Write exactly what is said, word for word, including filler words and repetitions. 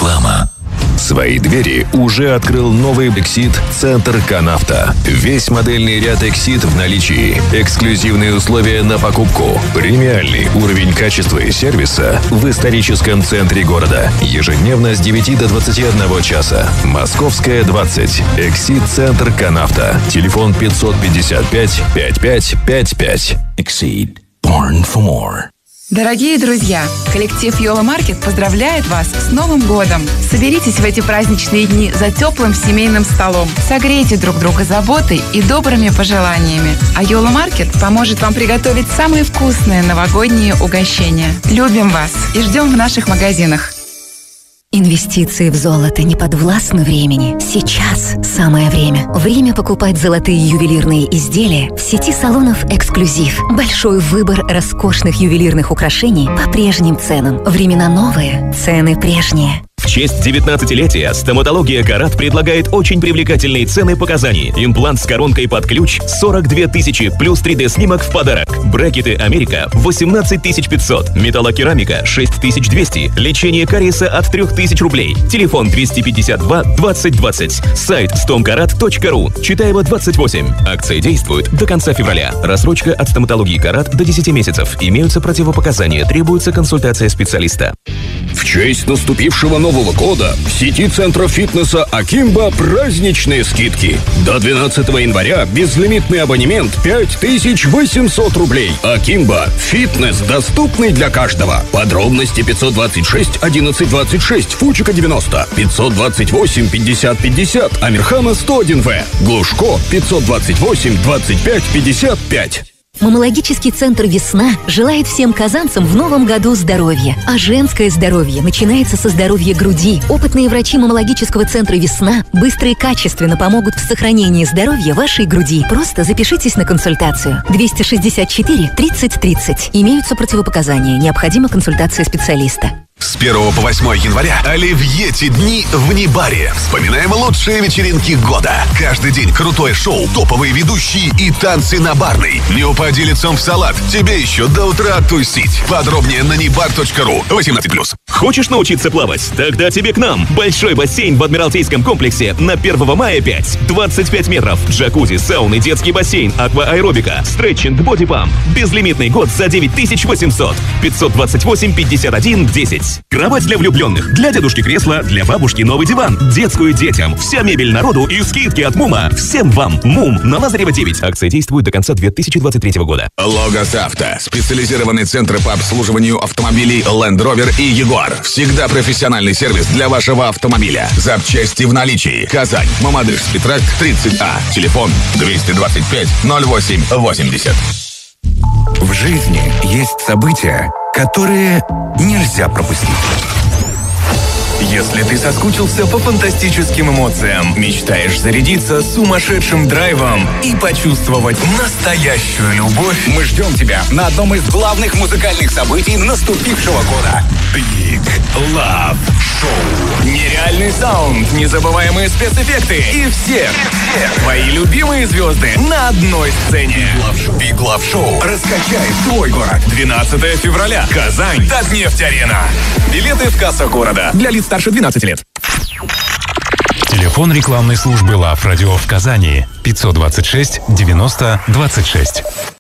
реклама. Свои двери уже открыл новый Exit-центр Канавто. Весь модельный ряд Exit в наличии. Эксклюзивные условия на покупку. Премиальный уровень качества и сервиса в историческом центре города. Ежедневно с девяти до двадцати одного часа. Московская, двадцать. Exit-центр Канавто. Телефон пятьсот пятьдесят пять пятьдесят пять пятьдесят пять. Exit. Born for more. Дорогие друзья, коллектив Йола Маркет поздравляет вас с Новым годом! Соберитесь в эти праздничные дни за теплым семейным столом. Согрейте друг друга заботой и добрыми пожеланиями. А Йола Маркет поможет вам приготовить самые вкусные новогодние угощения. Любим вас и ждем в наших магазинах. Инвестиции в золото не подвластны времени. Сейчас самое время. Время покупать золотые ювелирные изделия в сети салонов «Эксклюзив». Большой выбор роскошных ювелирных украшений по прежним ценам. Времена новые, цены прежние. В честь девятнадцатилетия стоматология Карат предлагает очень привлекательные цены показаний. Имплант с коронкой под ключ сорок две тысячи плюс три дэ-снимок в подарок. Брекеты Америка восемнадцать тысяч пятьсот. Металлокерамика шесть тысяч двести. Лечение кариеса от трех тысяч рублей. Телефон двести пятьдесят два двадцать двадцать. Сайт стомкарат точка ру. Читаева двадцать восемь. Акция действует до конца февраля. Рассрочка от стоматологии Карат до десяти месяцев. Имеются противопоказания. Требуется консультация специалиста. В честь наступившего Нового года в сети центров фитнеса Акимба праздничные скидки. До двенадцатого января безлимитный абонемент пять тысяч восемьсот рублей. Акимба. Фитнес, доступный для каждого. Подробности пятьсот двадцать шесть одиннадцать двадцать шесть, Фучика девяносто, пятьсот двадцать восемь пятьдесят пятьдесят, Амирхана сто один вэ, Глушко пятьсот двадцать восемь двадцать пять пятьдесят пять. Маммологический центр «Весна» желает всем казанцам в новом году здоровья. А женское здоровье начинается со здоровья груди. Опытные врачи маммологического центра «Весна» быстро и качественно помогут в сохранении здоровья вашей груди. Просто запишитесь на консультацию. двести шестьдесят четыре тридцать тридцать. Имеются противопоказания. Необходима консультация специалиста. С первого по восьмое января Оливьети дни в Нибаре. Вспоминаем лучшие вечеринки года. Каждый день крутое шоу, топовые ведущие и танцы на барной. Не упади лицом в салат. Тебе еще до утра тусить. Подробнее на нибар точка ру. восемнадцать плюс. Хочешь научиться плавать? Тогда тебе к нам. Большой бассейн в Адмиралтейском комплексе на первого мая пять. двадцать пять метров. Джакузи, сауны, детский бассейн, аквааэробика, стретчинг, бодипамп. Безлимитный год за девять тысяч восемьсот. пятьсот двадцать восемь пятьдесят один десять. Кровать для влюбленных. Для дедушки кресло, для бабушки новый диван. Детскую детям. Вся мебель народу и скидки от МУМа. Всем вам. МУМ на Лазарева девять. Акция действует до конца две тысячи двадцать третьего года. Логос Авто. Специализированный центр по обслуживанию автомобилей Land Rover и Jaguar. Всегда профессиональный сервис для вашего автомобиля. Запчасти в наличии. Казань. Мамадышский тракт тридцать А. Телефон двести двадцать пять ноль восемь восемьдесят. В жизни есть события, которые нельзя пропустить. Если ты соскучился по фантастическим эмоциям, мечтаешь зарядиться сумасшедшим драйвом и почувствовать настоящую любовь, мы ждем тебя на одном из главных музыкальных событий наступившего года. Big Love Show. Нереальный саунд, незабываемые спецэффекты и все, все твои любимые звезды на одной сцене. Big Love Show. Раскачай свой город. двенадцатого февраля. Казань. Татнефть-арена. Билеты в кассах города. Для лиц старше двенадцати лет. Телефон рекламной службы Love Radio в Казани пятьсот двадцать шесть девяносто двадцать шесть.